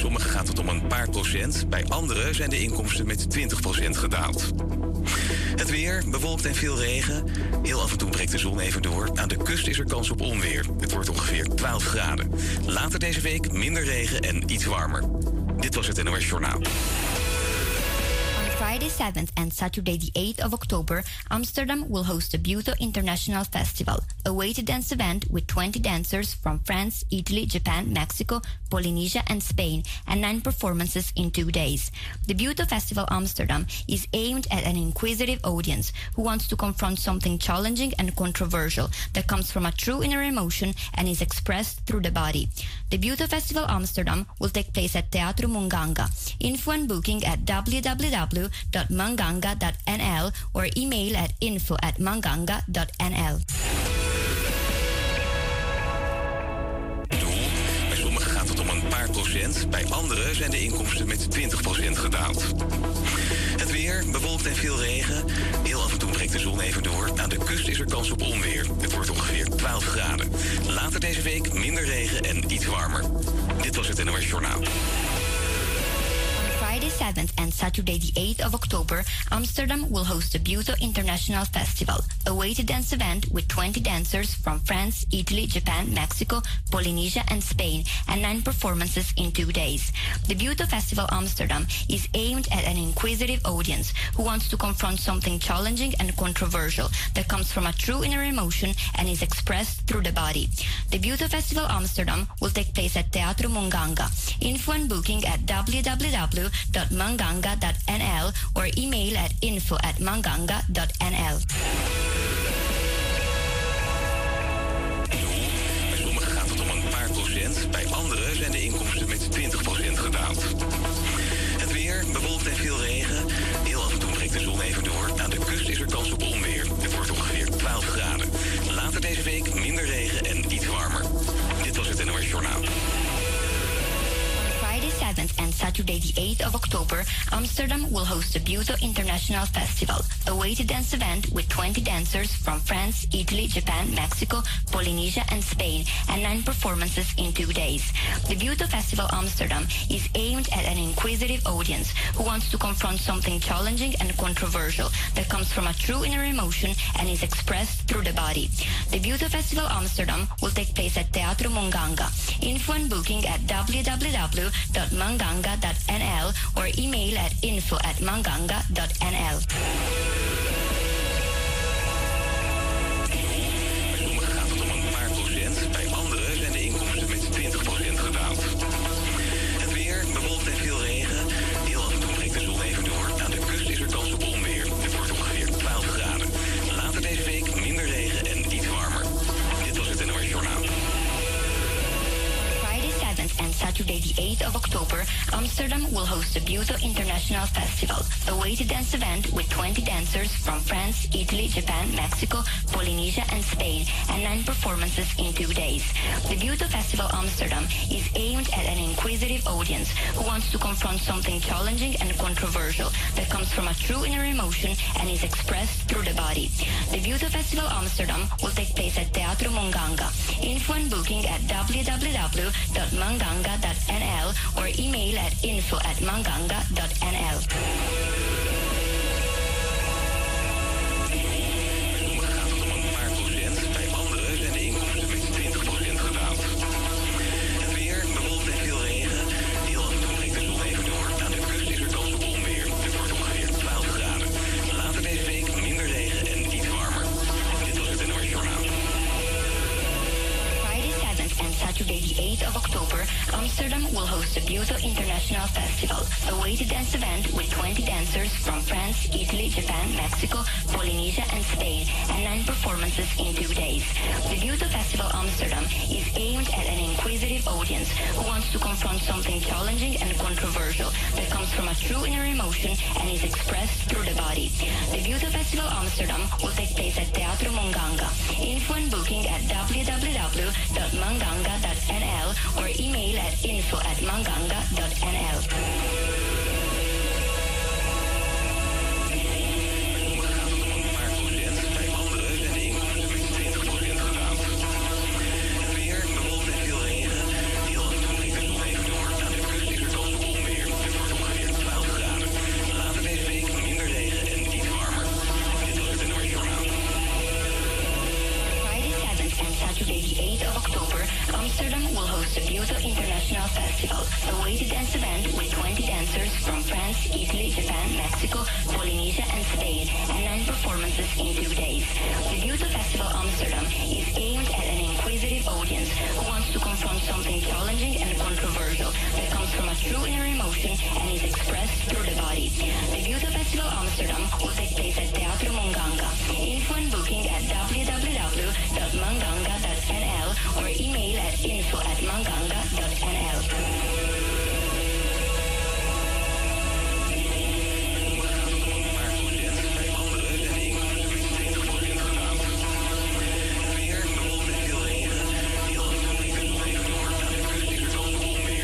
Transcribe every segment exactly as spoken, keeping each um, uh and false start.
sommigen gaat het om een paar procent. Bij anderen zijn de inkomsten met twintig procent gedaald. Het weer, bewolkt en veel regen. Heel af en toe breekt de zon even door. Aan de kust is er kans op onweer. Het wordt ongeveer twaalf graden. Later deze week minder regen en iets warmer. Dit was het N O S Journaal. Friday seventh and Saturday the eighth of October, Amsterdam will host the Buto International Festival, a weighted dance event with twenty dancers from France, Italy, Japan, Mexico, Polynesia, and Spain, and nine performances in two days. The Buto Festival Amsterdam is aimed at an inquisitive audience who wants to confront something challenging and controversial that comes from a true inner emotion and is expressed through the body. The Buto Festival Amsterdam will take place at Teatro Munganga. Info and booking at w w w dot manganga dot n l or email at info at manganga dot n l. Bij sommigen gaat het om een paar procent. Bij anderen zijn de inkomsten met twintig procent gedaald. Het weer, bewolkt en veel regen. Heel af en toe breekt de zon even door. Aan de kust is er kans op onweer. Het wordt ongeveer twaalf graden. Later deze week minder regen en iets warmer. Dit was het N O S Journaal. Friday seventh and Saturday the eighth of October, Amsterdam will host the Buto International Festival, a weighted dance event with twenty dancers from France, Italy, Japan, Mexico, Polynesia, and Spain, and nine performances in two days. The Buto Festival Amsterdam is aimed at an inquisitive audience who wants to confront something challenging and controversial that comes from a true inner emotion and is expressed through the body. The Buto Festival Amsterdam will take place at Teatro Munganga. Info and booking at w w w dot manganga dot n l or email at info at manganga dot n l. Bij sommigen gaat het om een paar procent. Bij anderen zijn de inkomsten met twintig procent gedaald. Het weer, bewolkt en veel regen. Heel af en toe breekt de zon even door. Aan de kust is er kans op onweer. Het wordt ongeveer twaalf graden. Later deze week minder regen en iets warmer. Dit was het N O S Journaal. Friday seventh and Saturday the eighth of October, Amsterdam will host the Buto International Festival, a weighted dance event with twenty dancers from France, Italy, Japan, Mexico, Polynesia, and Spain, and nine performances in two days. The Buto Festival Amsterdam is aimed at an inquisitive audience who wants to confront something challenging and controversial that comes from a true inner emotion and is expressed through the body. The Buto Festival Amsterdam will take place at Teatro Munganga. Info and booking at w w w dot manganga dot n l or email at info at manganga dot n l. Bij sommigen gaat het om een paar procent. Bij anderen zijn de inkomsten met twintig procent gedaald. Het weer, bewolkt en veel regen. Heel af en toe breekt de zon even door. Aan de kust is er kans op onweer. Het wordt ongeveer twaalf graden. Later deze week minder regen en iets warmer. Dit was het N O S Journaal. And Saturday the eighth of October, Amsterdam will host the Buto International Festival, a weighted dance event with twenty dancers from France, Italy, Japan, Mexico, Polynesia, and Spain, and nine performances in two days. The Buto Festival Amsterdam is aimed at an inquisitive audience who wants to confront something challenging and controversial that comes from a true inner emotion and is expressed through the body. The Buto Festival Amsterdam will take place at Teatro Munganga. Info and booking at w w w dot manganga dot n l or email at info at manganga dot n l. Saturday the eighth of October, Amsterdam will host the Buto International Festival, a weighted dance event with twenty dancers from France, Italy, Japan, Mexico, Polynesia, and Spain, and nine performances in two days. The Buto Festival Amsterdam is aimed at an inquisitive audience who wants to confront something challenging and controversial that comes from a true inner emotion and is expressed through the body. The Buto Festival Amsterdam will take place at Teatro Munganga. Info and booking at w w w dot manganga dot n l or email at info at manganga dot n l. Het weer, bewolkt en veel regen. Heel af en toe breekt de zon even door. Aan de kust is er kans International Festival, a way to dance event with twenty dancers from France, Italy, Japan, Mexico, Polynesia, and Spain, and nine performances in two days. The Beauty Festival Amsterdam is aimed at an inquisitive audience who wants to confront something challenging and controversial that comes from a true inner emotion and is expressed through the body. The Beauty Festival Amsterdam will take place at Teatro Monganga. Info and booking at w w w dot manganga dot n l or email at info at manganga dot n l. Weer bewolkt en veel regen. Heel af en toe breekt de zon even door. Aan de kust is er kans op onweer.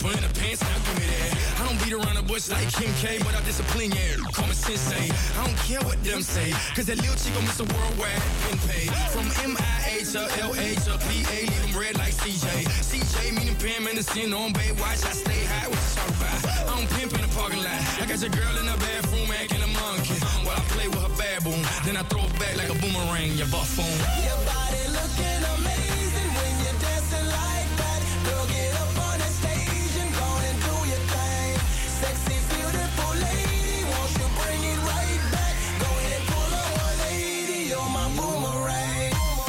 rapper in the pants, now give me that. I don't beat around the bush like Kim K, but I discipline, yeah. Call me sensei. I don't care what them say, cause that little chick gon' miss a worldwide been paid. From M I A to L A to P A, leave them red like C J. C J meaning Pam and the sin on Bay, watch I stay high, what you talk about? I don't pimp in the parking lot. I got your girl in the bathroom acting a monkey, while I play with her baboon. Then I throw it back like a boomerang, you buffoon. Your body looking amazing when you're dancing like that. Girl, get up on the stage and go and do your thing. Sexy, beautiful lady, won't you bring it right back? Go ahead, pull a one eighty, you're my boomerang.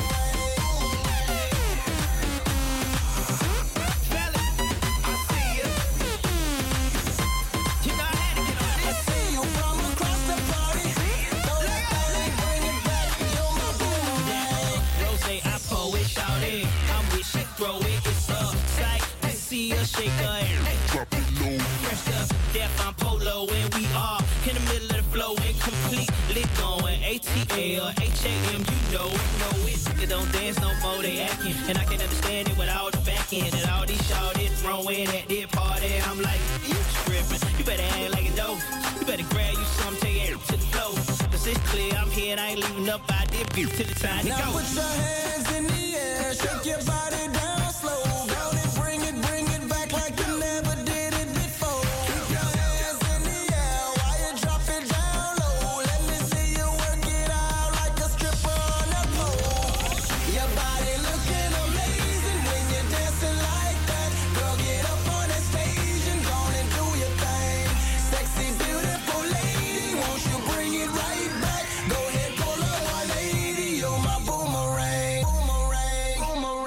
Throw it, it's up, sight. I see her shake her ass. Drop it low. Fresh up, death on polo, and we are in the middle of the flow, and completely going. A T L, H A M, you know it, know it. They don't dance no more, they acting, and I can't understand it without the back end. And all these shawties throwing at their party, I'm like, you tripping? You better act like a dope. You better grab you some, take it to the flow. Cause it's clear I'm here, and I ain't leaving up out there, bitch, till the time to go. Now put your hands in the air, shake your body down. Boomerang, boomerang, boomerang.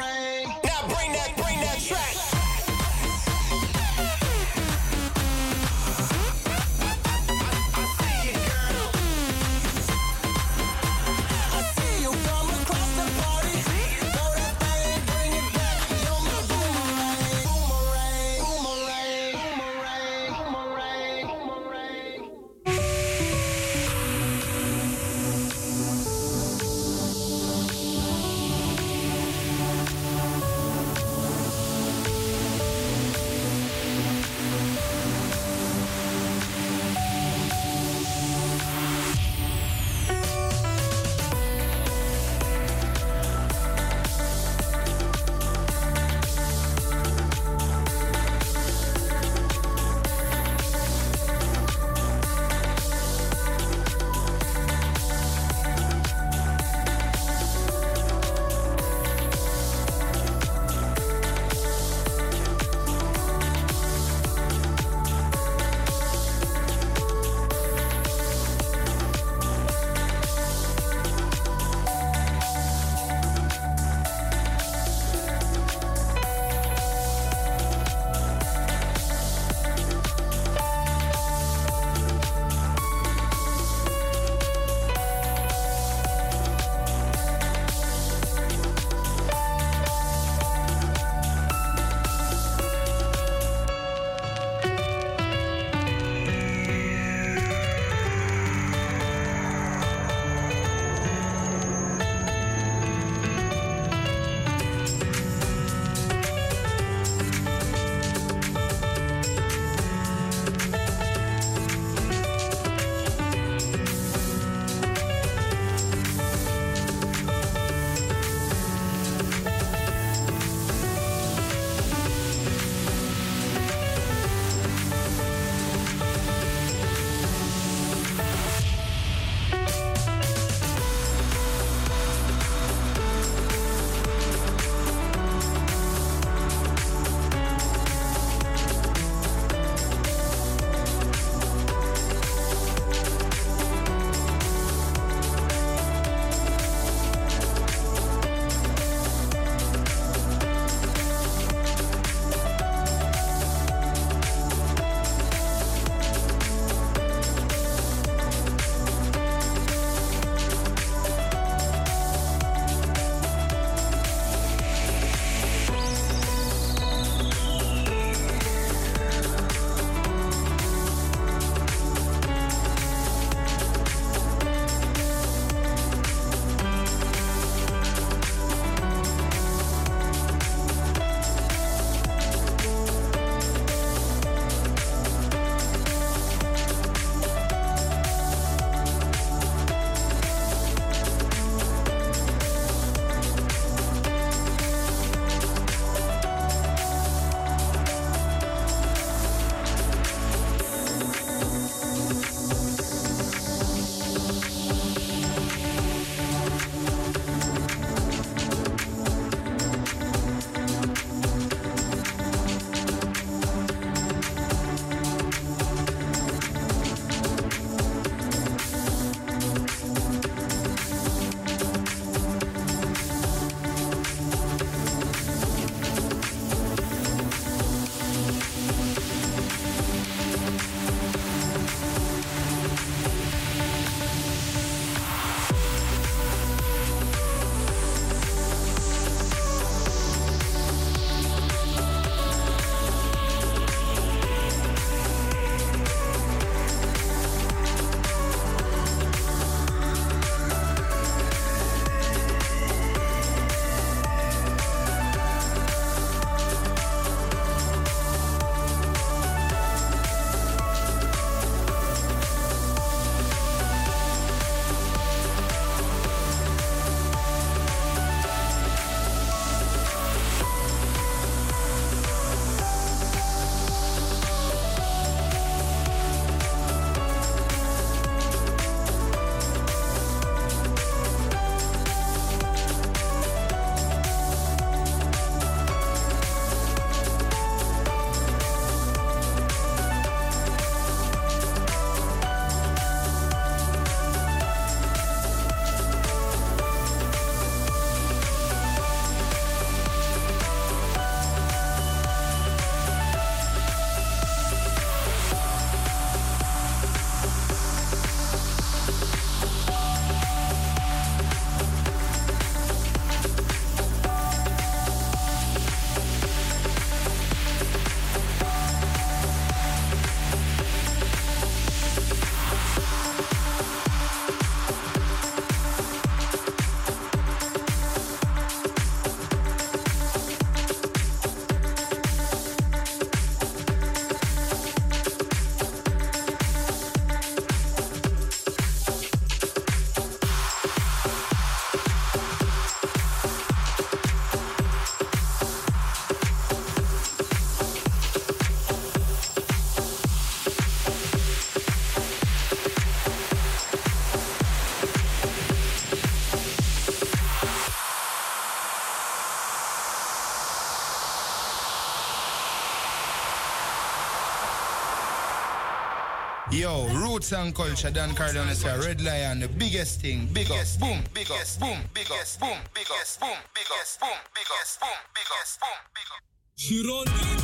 Yo, roots and culture, Dan Cardone is a Red Lion, the biggest thing. Biggest boom, biggest boom, biggest boom, biggest boom, biggest boom, biggest boom, biggest boom, Chiron,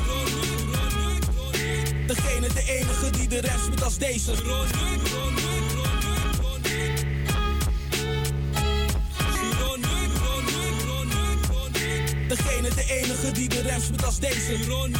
degene, de enige die de rap spit als deze. Degene, de enige die de rap spit als deze.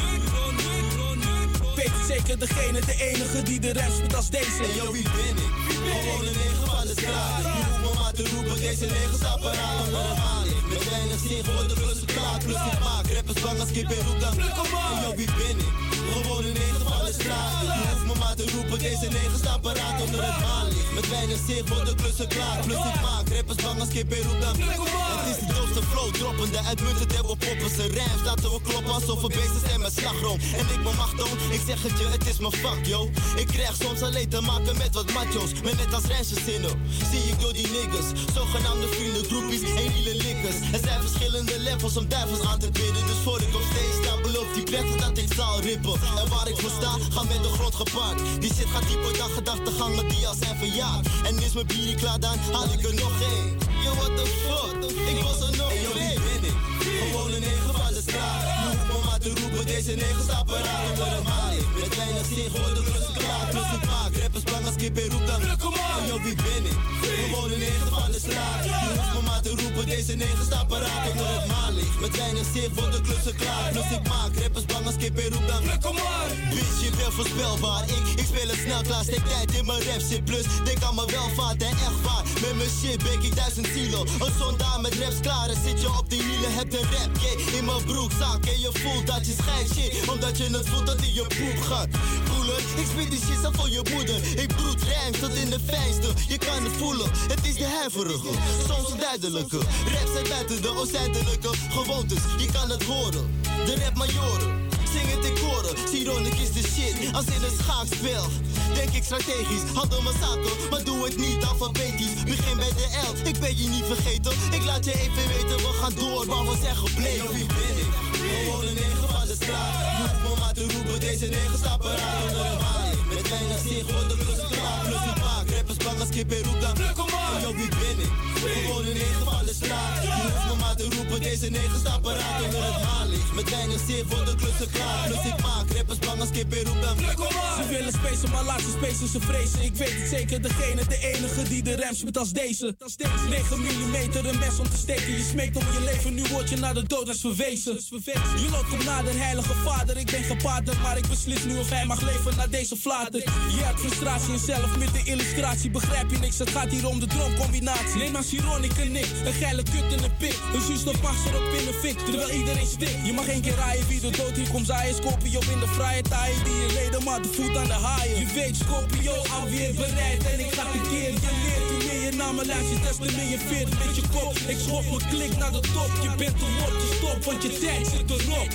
Weet het zeker, degene, de enige die de rap spit als deze. Hey yo, wie ben ik? Gewoon een negen van de straat. Je hoeft me maar te roepen, deze negen stappen aan om normaal. Met weinig zin voor de klussen klaar. Plus ik maak rappers bang als kip en roep dan. Hey yo, wie ben ik? Gewoon een negen van de straat. Je hoeft me maar te roepen, deze negen stappen aan onder het maanlicht. Met weinig zin voor de klussen klaar. Plus ik maak rappers bang als kip en roep dan. Het is de doofste flow, droppende, uitmuntend en we poppen zijn rijms. Laten we kloppen alsof we beesten zijn met slagroom. En ik ben machtoon, ik zeg het je, het is mijn vak, yo. Ik krijg soms alleen te maken met wat macho's. Maar net als Rensje-zinnen, zie ik door die niggas. Zogenaamde vrienden, groepies en hele likkers. Er zijn verschillende levels om duivels aan te bidden. Dus voor ik op stage sta, beloof die plek dat ik zal rippen. En waar ik voor sta, ga met de grond gepaard. Die shit gaat dieper dan gedachtegangen die al zijn verjaard. En is mijn bier klaar, dan haal ik er nog één. Yo, what the fuck, ik was er nog één. Hey, yo, wie ben ik? Gewoon een negen van de straat. Je hoeft me maar te roepen, deze negen stappen aan onder de maling. Met weinig zin voor de klussen klaar. Plus ik maak rappers bang als kip en roep dan. Hey, yo, wie ben ik? Gewoon een negen van de straat. Je hoeft me maar te roepen, deze negen stappen aan onder het maling. Met weinig zin voor de klussen klaar. Plus ik maak rappers bang als kip en roep dan. Bitch, je bent voorspelbaar. Ik, ik speel het snel klaar, steek tijd in mijn rap shit. Plus, denk aan mijn welvaart en echt waar. Met mijn shit beek ik duizend kilo. Een zondaar met raps klaar en zit je op die hielen. Heb de rap in mijn broekzak en je voelt dat je schijnt shit. Omdat je het voelt dat in je poep gaat. Voelen, ik spit die shit aan voor je moeder. Ik broed rijms tot in de fijnste. Je kan het voelen, het is de huiverige. Soms een duidelijke. Raps zijn buiten de oorzijdelike gewoontes. Je kan het horen, de rap majoren. Zing het in koren, Sironic is de shit. Als in een schaakspel, denk ik strategisch. Handel mijn zaken, maar doe het niet alfabetisch. Begin bij de L, ik ben je niet vergeten. Ik laat je even weten, we gaan door waar we zijn gebleven. Wie ben ik? Gewoon een negen van de straat. Je hoeft me maar te roepen, deze negen stappen aan onder de maling. Met weinig zin voor de klussen klaar. Plus ik maak rappers bang als kip en roep dan. Yo, wie ben ik? Gewoon een negen van de straat. Je hoeft me maar te roepen, deze negen stappen aan onder het maling. Met weinig zin voor de klussen klaar. Plus ik maak rappers bang als kip en roep dan. Ze willen spacen, maar laat ze spacen, ze vrezen. Ik weet het zeker, degene, de enige die de rap spit als deze. negen millimeter, een mes om te steken. Je smeekt om je leven, nu word je naar de dood als verwezen. Je loopt op naar de heilige vader. Ik ben gepaarderd, maar ik beslis nu of hij mag leven na deze flater. Je hebt frustratie en zelf met de illustratie. Begrijp je niks, het gaat hier om de droomcombinatie. Neem maar Sironic en ik, een geile kut in een pik. Een zuurstofmast erop in een fik, terwijl iedereen stikt. Je mag één keer raaien wie de dood hier komt zaaien. Scorpio in de vrije taaien, die je leden maar de voet aan de haaien. Je weet Scorpio alweer bereid en ik ga tekeer. Je leert hoe meer je naar me luistert, des te meer je veert met je kop. Ik schop mijn klik naar de top, je bent te rot, je stop, want je tijd zit erop.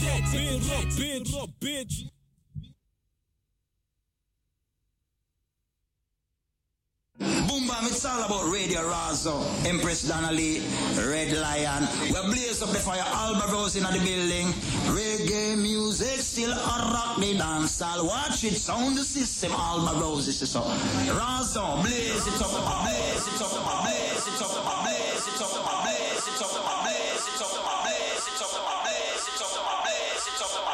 Bitch, bitch, bitch. Boom bam, it's all about Radio Razo, Empress Donnelly, Red Lion. We blaze up the fire, Alba Rose in the building. Reggae music still a rock the dance. I'll watch it, sound the system, Alba Rose is so. Razo, blaze it up, blaze it up, blaze it up, blaze it up, blaze it up, blaze it up, blaze it up, blaze it up, blaze it up, blaze it up, blaze it up.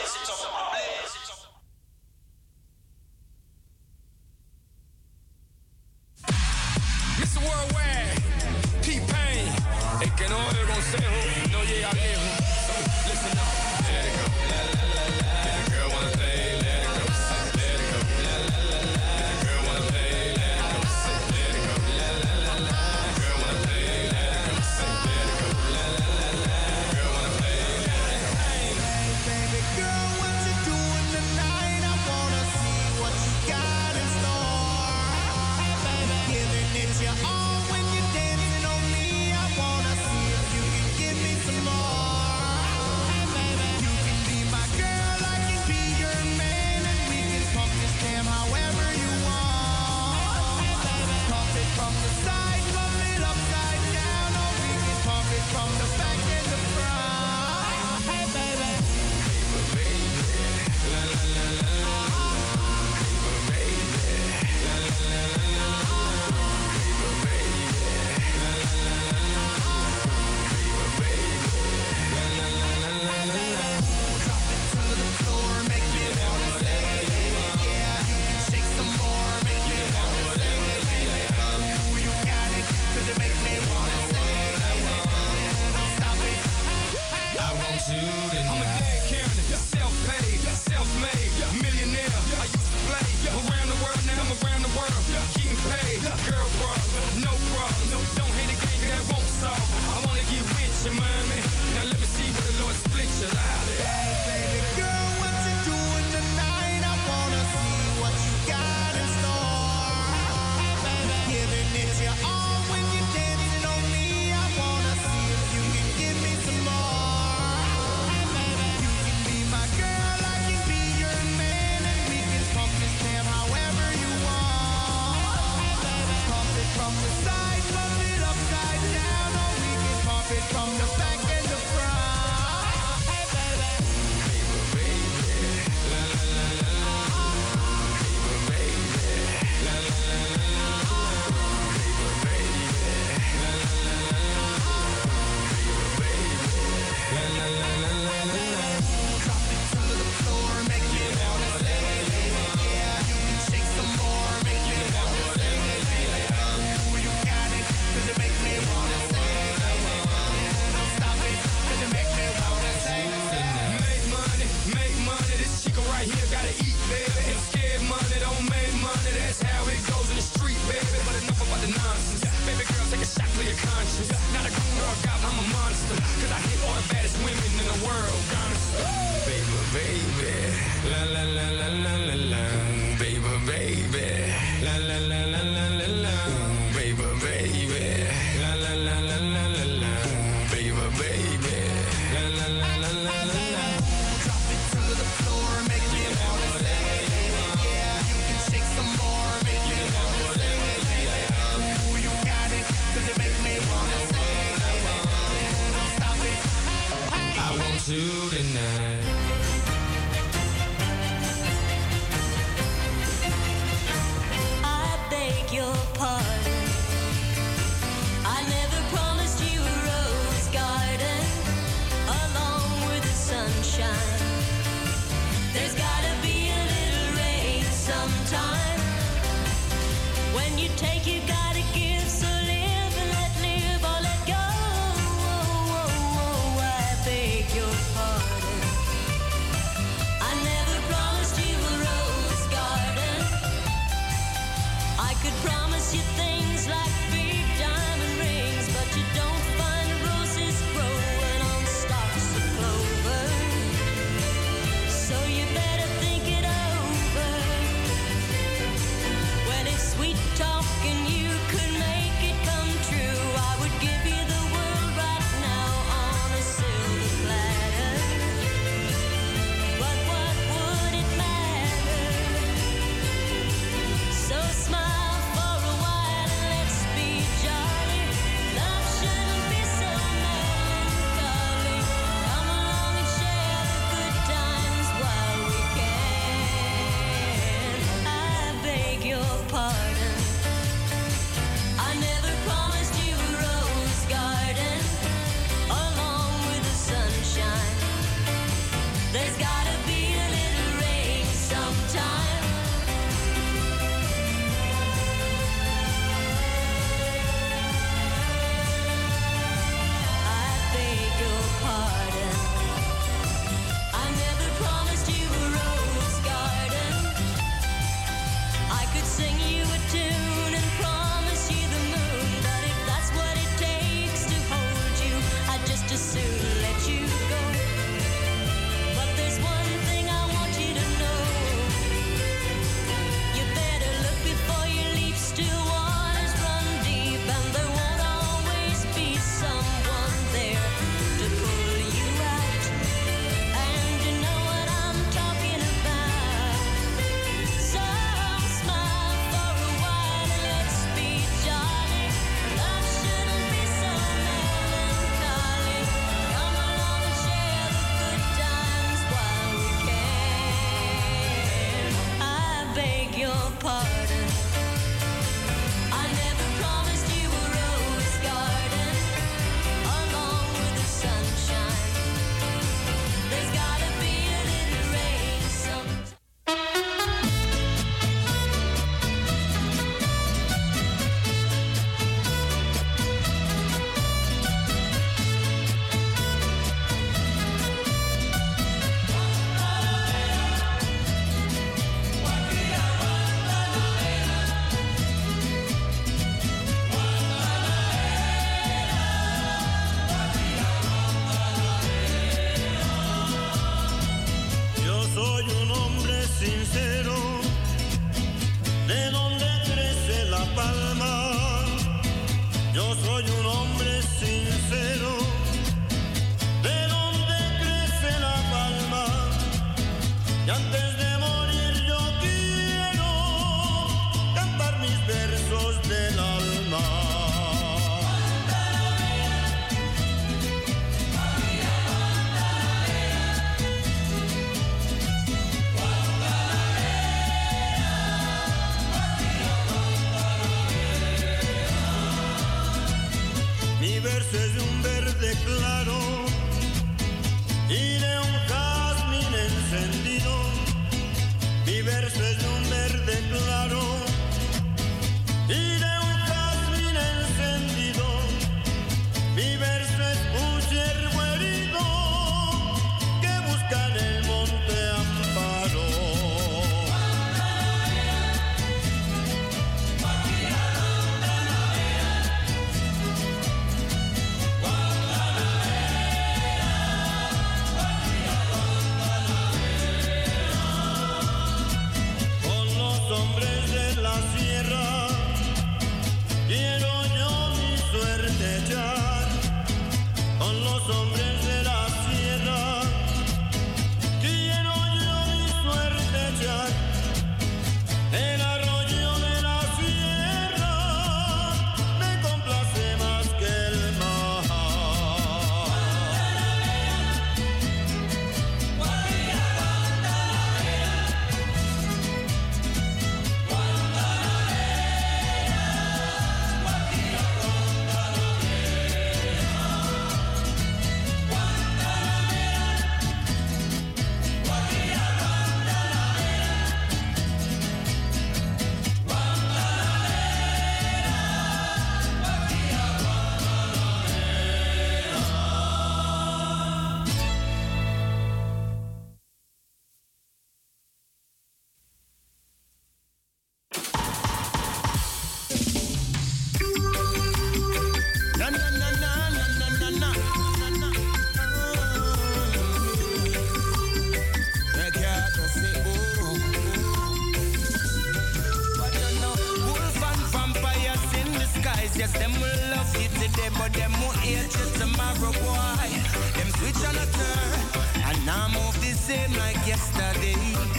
mister Worldwide, T-Pain, el que no oye consejo, no llega lejos. So, listen up, let it go, la la la la. Let the girl wanna play, let it go, let it go, la la la la. Let the girl wanna play, let it go, let it go, la la la la. The girl wanna play, let it go, let it go, la la la la. The girl wanna play, let it go. Hey, baby girl, what you doing tonight? I wanna see what you got in store. Hey, baby, giving it your all when you're dancing on me. I wanna see if you can give me some more. I'm a monster, cause I hit all the baddest women in the world. Honestly. Baby, baby, la la la la la la la. Baby, baby, la la la la la la la. Baby, baby, la la la la la la la. Baby, baby, la la la la la la la. Drop it to the floor, make me wanna say, yeah, you can shake some more, make me wanna say, ooh, you got it, cause it make me wanna say, don't stop it, I want you tonight. Your pardon. I never promised you a rose garden along with the sunshine. There's gotta be a little rain sometime. When you take, you gotta give. So live and let live or let go. Oh, oh, oh, I beg your pardon. I never promised you a rose garden. I could promise you things like big diamond rings, but you don't find roses growing on stalks of clover. So you better think it over. Well, if sweet talking you could make it come true, I would give you the world right now on a silver platter. But what would it matter? So smile. There's gotta be a little rain sometime. I beg your pardon. I never promised you a rose garden. I could sing you a tune and promise you the moon, but if that's what it takes to hold you, I'd just as soon let you go. There's one thing I want you to know. You better look before you leap. Still waters run deep, and there won't always be someone there to pull you out. And you know what I'm talking about. So smile for a while and let's be jolly. Love shouldn't be so melancholy. Come along and share the good times while we can. I beg your pardon. I never promised you a rose garden along with the sunshine. There's gotta be a little rain sometime. yes, them will love you today, but them will hate you tomorrow, boy. Them switch on a turn, and now move the same like yesterday.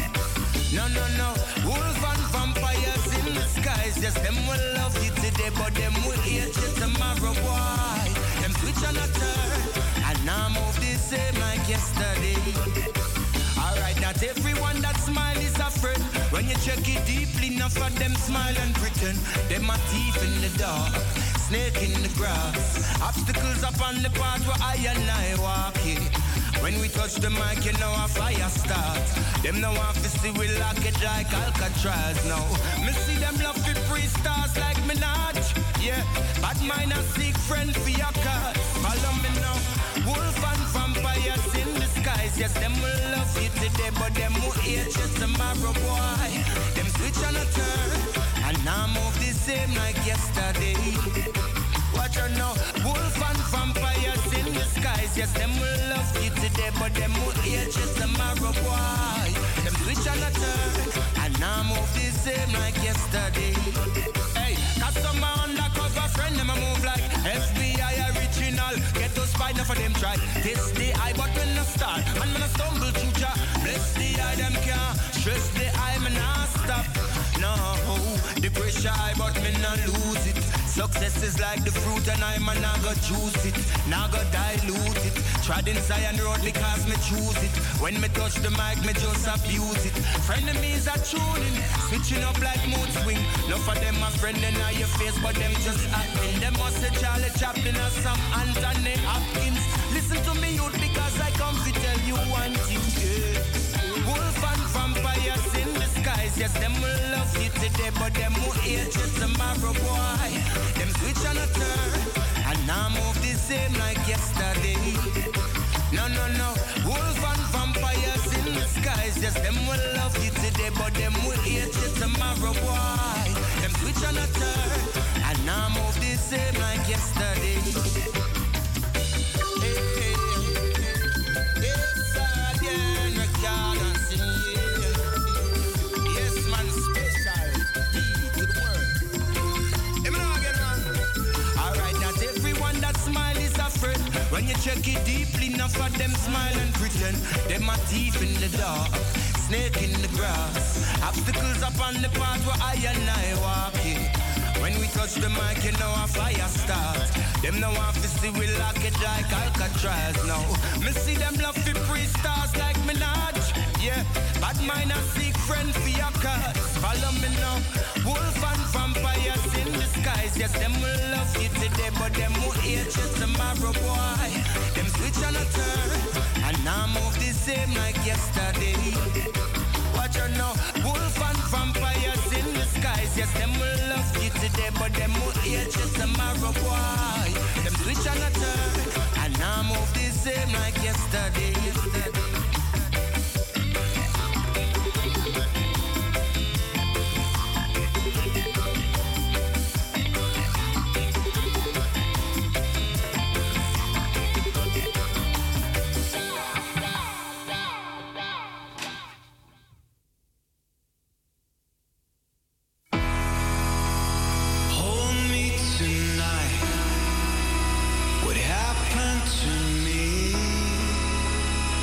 No, no, no, wolves and vampires in the skies, yes, them will love you today, but them will hate you tomorrow, boy. Them switch on a turn, and now move the same like yesterday. Alright, not everyone that smile is a friend. When you check it deeply, enough of them smile and pretend. Them a thief in the dark, snake in the grass. Obstacles up on the path where I and I walking. When we touch the mic, you know a fire start. Them no want to see we lock it like Alcatraz now. Me see them love to free stars like Minaj. Yeah, bad mind a seek friend for your cause. Follow me now. Wolf and vampires in the skies. Yes, them will love you today, but them will hate you tomorrow, boy. Them switch on a turn, and now move the same like yesterday. Watch out now, wolf and vampires in the skies. Yes, them will love you today, but them will hate you tomorrow, boy. Them switch on a turn, and now move the same like yesterday. Hey, cause some undercover friend, them a move like F B I original. Get those spy, enough of them try. This the eye, but when I start, man, when I stumble through ya. Bless the eye, them can't stress the eye, man, I stop. No, the pressure high, but me not lose it. Success is like the fruit and I man I go juice it, now go dilute it. Tried inside and road because me choose it. When me touch the mic, me just abuse it. Frenemies are tuning, switching up like mood swing. Enough of them a friend in your face, but them just acting. Them must say Charlie Chaplin or some Anthony Hopkins. Listen to me youth because I come to tell you one thing, yeah. Wolf and vampires in the skies, yes, them will love you today, but them will hate you tomorrow, boy. Them switch on a turn, and now move the same like yesterday. No, no, no, wolf and vampires in the skies, yes, them will love you today, but them will hate you tomorrow, boy. Them switch on a turn, and now move the same like yesterday. Hey, hey, hey. Yes, again, record and sing, yeah. Yes, man, special, to the world. Hey, man, again, man. Alright, not everyone that smile is a friend. When you check it deeply, enough of them smile and pretend. Them a thief in the dark, snake in the grass. Obstacles up on the path where I and I walking. When we touch the mic, you know a fire start. Them no want to see we lock it like Alcatraz now. Me see them love to free stars like Minaj. Yeah, bad mind a seek friend for your cause. Follow me now. Wolf and vampires in the skies. Yes, them will love you today, but them will hate you tomorrow, boy. Them switch on a turn, and now move the same like yesterday. Watch out now, wolf and vampires in the skies. Yes, them will love you today, but them will hate you tomorrow, boy. Them switch on a turn, and now move the same like yesterday. yesterday. What happened to me?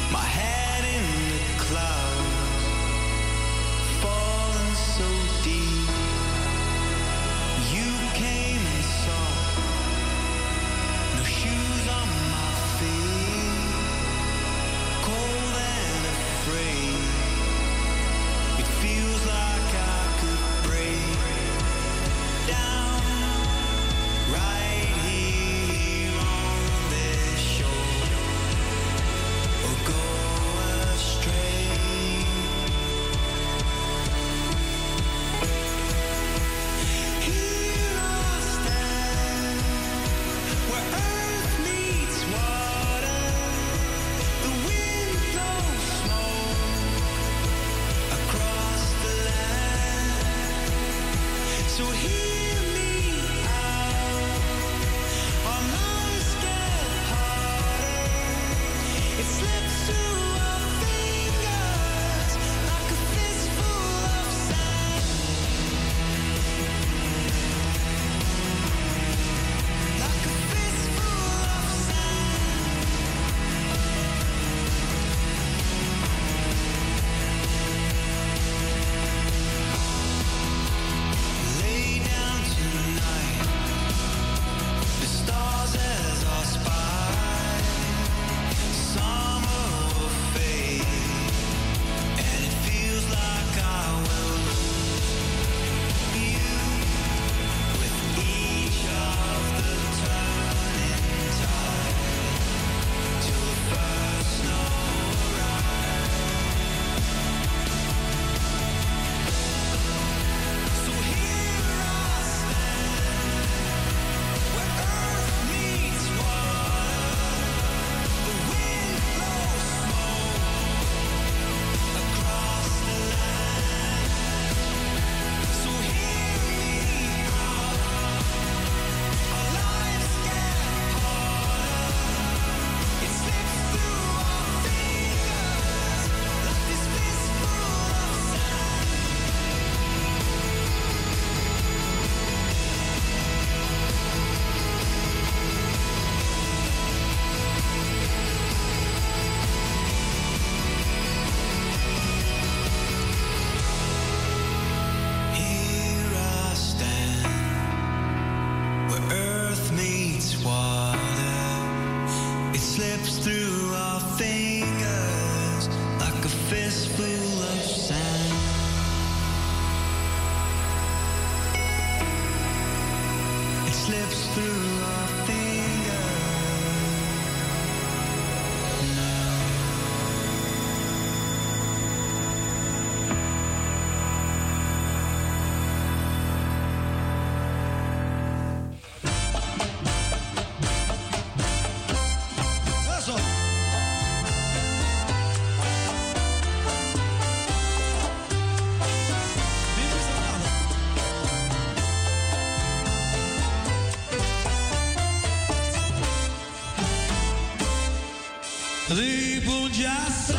Ribunjasa